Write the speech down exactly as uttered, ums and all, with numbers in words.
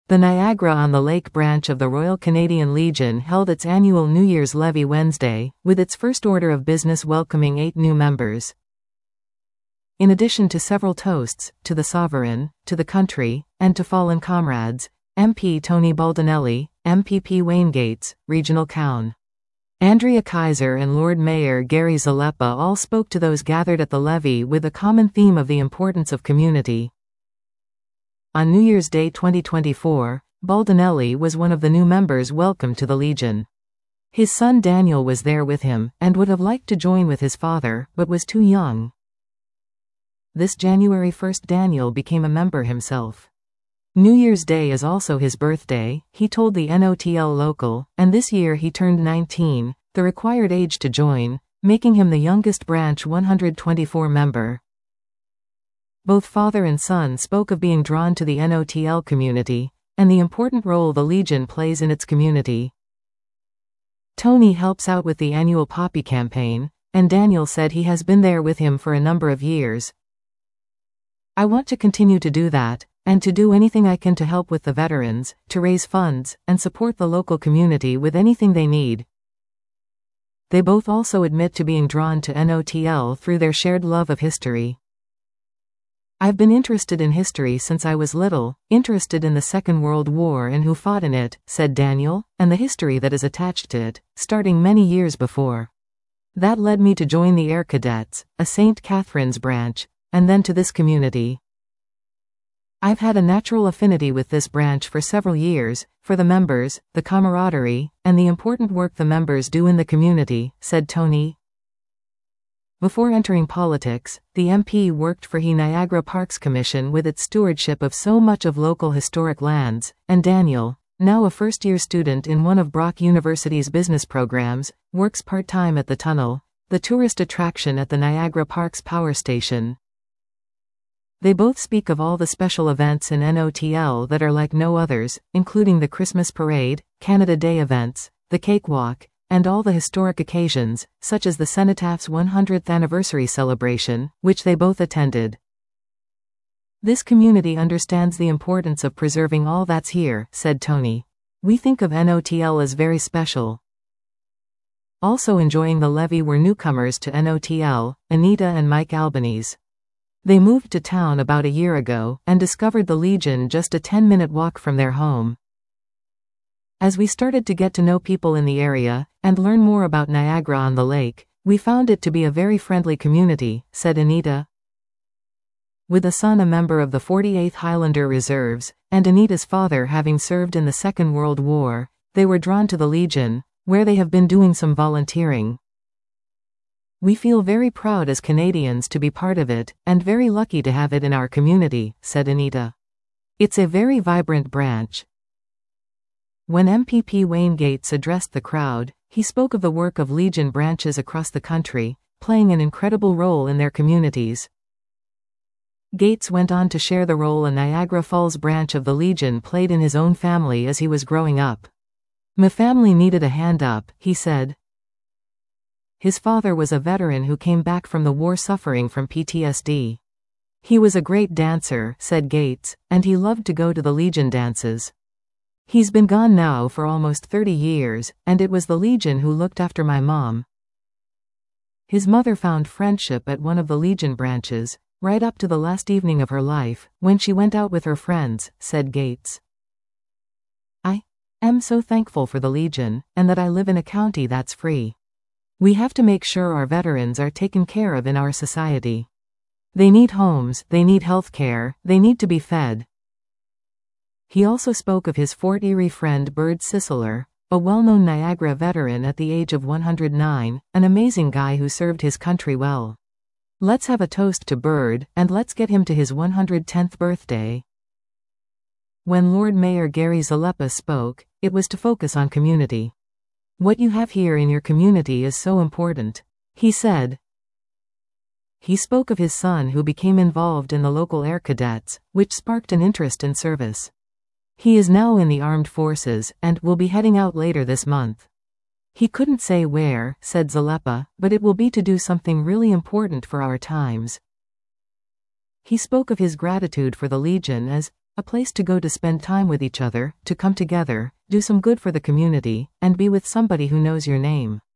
The Niagara-on-the-Lake branch of the Royal Canadian Legion held its annual New Year's levee Wednesday, with its first order of business welcoming eight new members. In addition to several toasts, to the sovereign, to the country, and to fallen comrades, M P Tony Baldinelli, M P P Wayne Gates, Regional Coun. Andrea Kaiser and Lord Mayor Gary Zalepa all spoke to those gathered at the levee with a common theme of the importance of community. On New Year's Day twenty twenty-four, Baldinelli was one of the new members welcomed to the Legion. His son Daniel was there with him, and would have liked to join with his father, but was too young. This January first Daniel became a member himself. New Year's Day is also his birthday, he told the N O T L Local, and this year he turned nineteen, the required age to join, making him the youngest branch one hundred twenty-four member. Both father and son spoke of being drawn to the N O T L community, and the important role the Legion plays in its community. Tony helps out with the annual Poppy campaign, and Daniel said he has been there with him for a number of years. I want to continue to do that, and to do anything I can to help with the veterans, to raise funds, and support the local community with anything they need. They both also admit to being drawn to N O T L through their shared love of history. I've been interested in history since I was little, interested in the Second World War and who fought in it, said Daniel, and the history that is attached to it, starting many years before. That led me to join the Air Cadets, a Saint Catherine's branch, and then to this community. I've had a natural affinity with this branch for several years, for the members, the camaraderie, and the important work the members do in the community, said Tony. Before entering politics, the M P worked for the Niagara Parks Commission with its stewardship of so much of local historic lands, and Daniel, now a first-year student in one of Brock University's business programs, works part-time at the Tunnel, the tourist attraction at the Niagara Parks Power Station. They both speak of all the special events in N O T L that are like no others, including the Christmas Parade, Canada Day events, the Cakewalk, and all the historic occasions, such as the Cenotaph's one hundredth anniversary celebration, which they both attended. This community understands the importance of preserving all that's here, said Tony. We think of N O T L as very special. Also enjoying the levee were newcomers to N O T L, Anita and Mike Albanese. They moved to town about a year ago, and discovered the Legion just a ten-minute walk from their home. As we started to get to know people in the area, and learn more about Niagara-on-the-Lake, we found it to be a very friendly community, said Anita. With a son a member of the forty-eighth Highlander Reserves, and Anita's father having served in the Second World War, they were drawn to the Legion, where they have been doing some volunteering. We feel very proud as Canadians to be part of it, and very lucky to have it in our community, said Anita. It's a very vibrant branch. When M P P Wayne Gates addressed the crowd, he spoke of the work of Legion branches across the country, playing an incredible role in their communities. Gates went on to share the role a Niagara Falls branch of the Legion played in his own family as he was growing up. "My family needed a hand up," he said. His father was a veteran who came back from the war suffering from P T S D. He was a great dancer, said Gates, and he loved to go to the Legion dances. He's been gone now for almost thirty years, and it was the Legion who looked after my mom. His mother found friendship at one of the Legion branches, right up to the last evening of her life, when she went out with her friends, said Gates. I am so thankful for the Legion, and that I live in a county that's free. We have to make sure our veterans are taken care of in our society. They need homes, they need health care, they need to be fed. He also spoke of his Fort Erie friend Bird Sisseler, a well-known Niagara veteran at the age of one hundred nine, an amazing guy who served his country well. Let's have a toast to Bird, and let's get him to his one hundred tenth birthday. When Lord Mayor Gary Zalepa spoke, it was to focus on community. What you have here in your community is so important, he said. He spoke of his son who became involved in the local Air Cadets, which sparked an interest in service. He is now in the armed forces, and will be heading out later this month. He couldn't say where, said Zalepa, but it will be to do something really important for our times. He spoke of his gratitude for the Legion as A place to go to spend time with each other, to come together, do some good for the community, and be with somebody who knows your name.